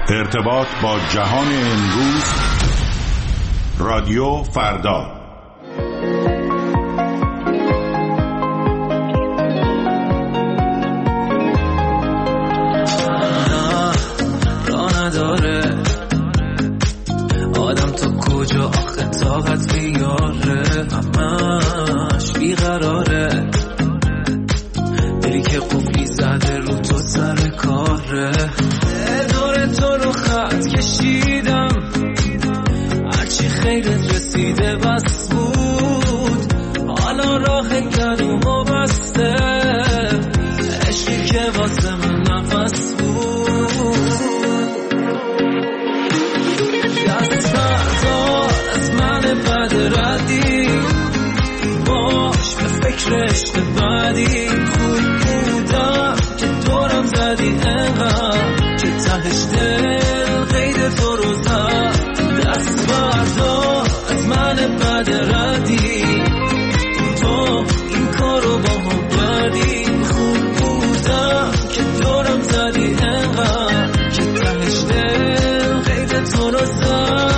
ارتباط با جهان امروز. رادیو فردا. راه نداره آدم تو کجا آخه طاقت بیاره، همش بیقراره، دلی که قفلی زده رو تو سر کاره. دور تو رو خط کشیدم، هرچی خیرت رسیده بس بود، حالا راه گلومو بسته، عشقی که واسه من نفس بود. دست بردار از من بد ردی، باش به فکر عشق بعدی، خوب بودم که دورم زدی انقدر که تهش دل قید تو رو زد. دست بردار از من بد ردی، تو این کارو با هم کردی، خوب بودم که دورم زدی انقدر که تهش دل قید تو رو زد.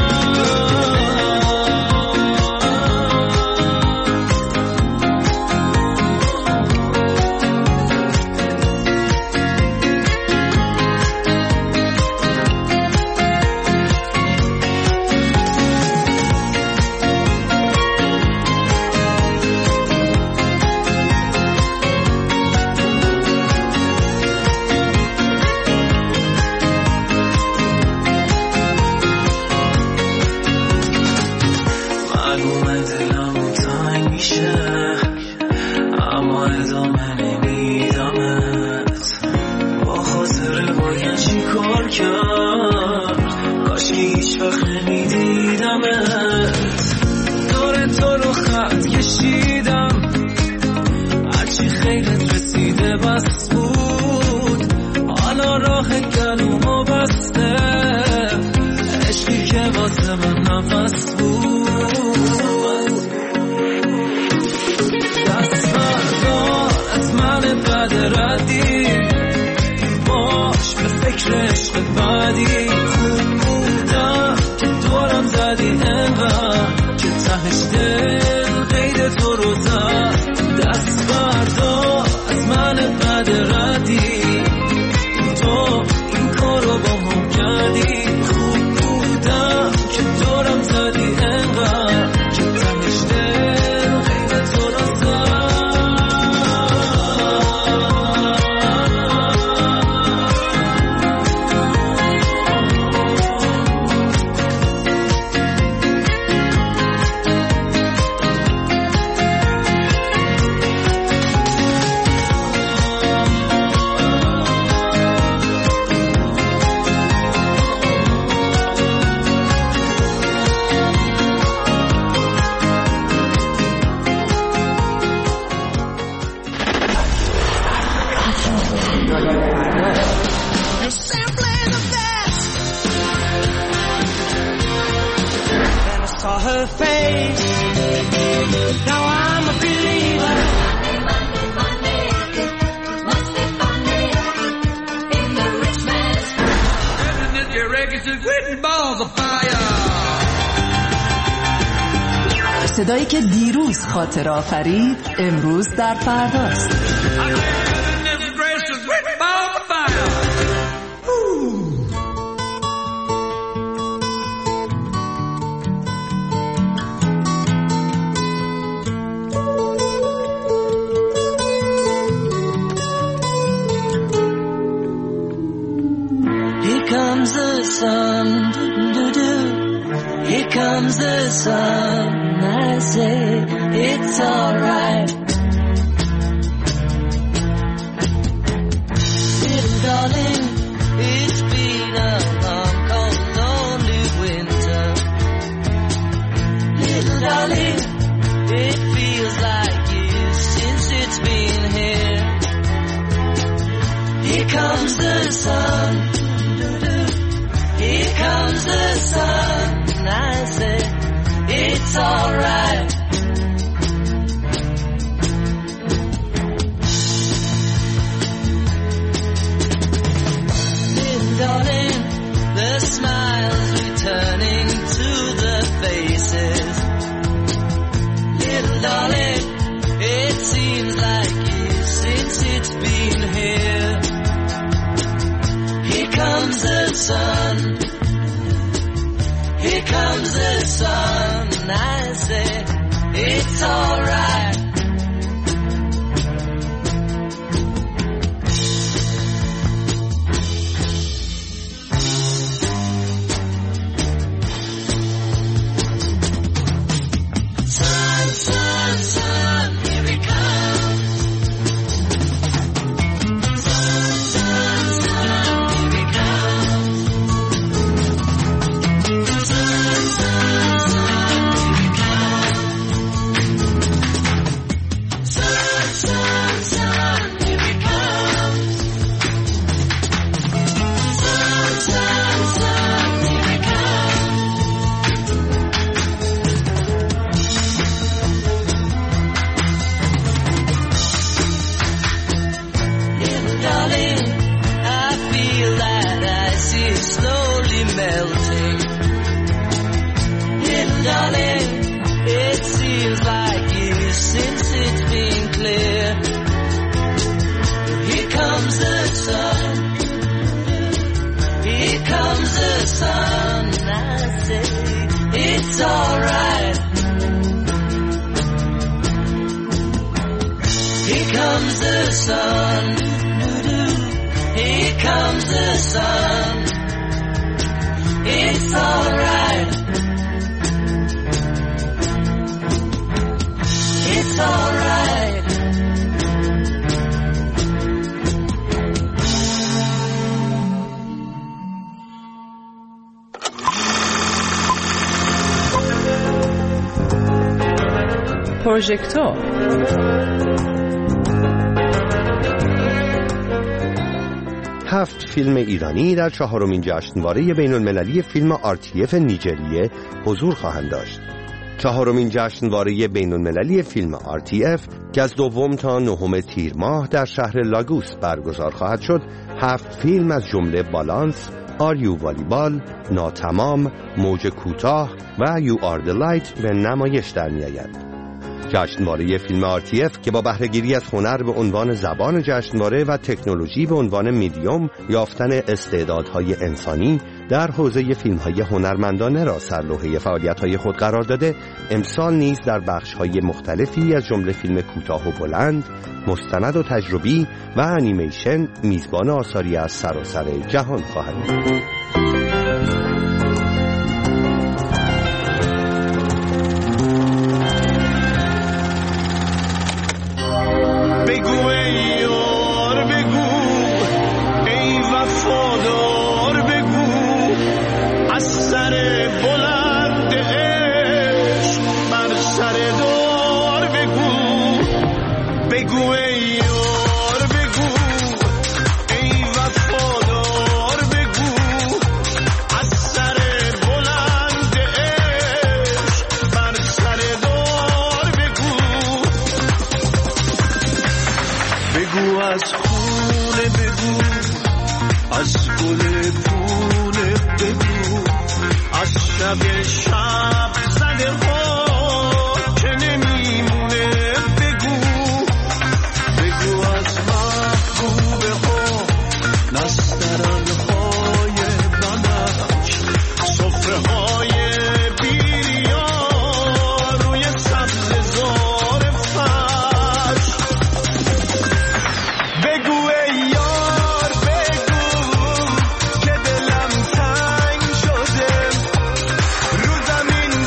صدایی که دیروز خاطر آفرید امروز در فرداست. Here comes the sun, here comes the sun. I say it's alright, little darling. It's been a long, cold, lonely winter, little darling. It feels like years since it's been here. Here comes the sun, here comes the sun. I say it's alright. Little darling, comes the sun. Here comes the sun. I say it's alright. Sun, sun, sun, here it comes. Sun, sun, sun, here it comes. Sun, sun, sun, here it comes. Sun, sun, sun, here it comes. Sun, sun, sun, here it comes. Little darling, I feel that ice is slowly melting. Little darling, it seems like years since it's been clear. Here comes the sun. Here comes the sun. I say it's alright. Here comes the sun. Here comes the sun. It's alright. It's alright. پروژکتور. هفت فیلم ایرانی در چهارمین جشنواره بین‌المللی فیلم RTF نیجریه حضور خواهند داشت. چهارمین جشنواره بین‌المللی فیلم RTF که از 2 تا 9 تیر ماه در شهر لاگوس برگزار خواهد شد، 7 فیلم از جمله بالانس، آریو والیبال، ناتمام، موج کوتاه و یو آر دی لایت به نمایش در می‌آید. جشنواره فیلم RTF که با بهره‌گیری از هنر به عنوان زبان جشنواره و تکنولوژی به عنوان میدیوم یافتن استعدادهای انسانی در حوزه فیلم‌های هنرمندانه را سرلوحه فعالیت‌های خود قرار داده، امسال نیز در بخش‌های مختلفی از جمله فیلم کوتاه و بلند، مستند و تجربی و انیمیشن میزبان آثاری از سراسر جهان خواهد بود. زمین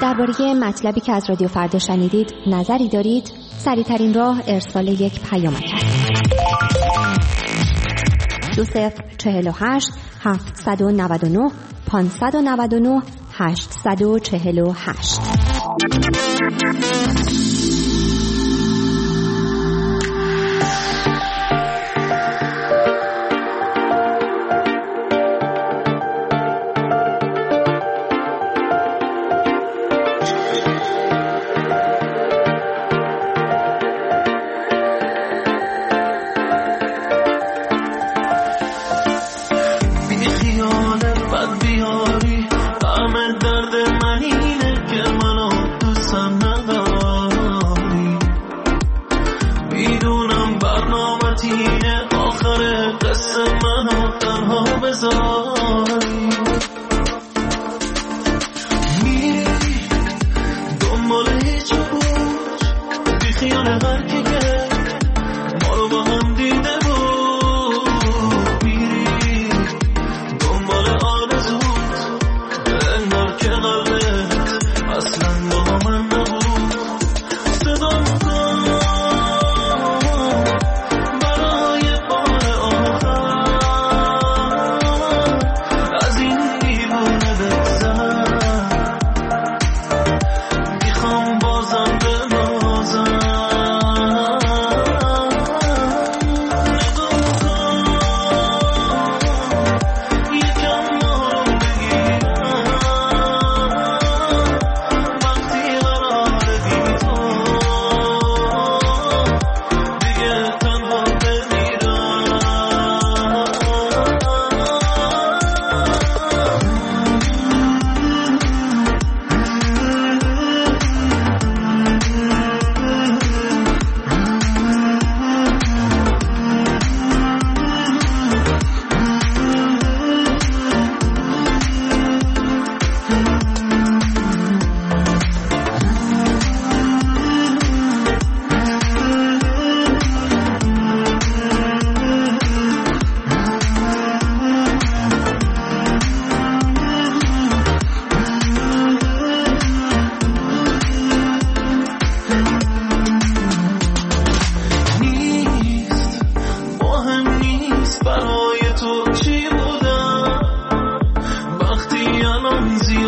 درباره مطلبی که از رادیو فردا شنیدید نظری دارید؟ سریع‌ترین راه ارسال یک پیامک است. 2048 799 599 848.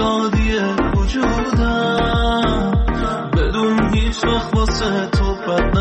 واسه تو بد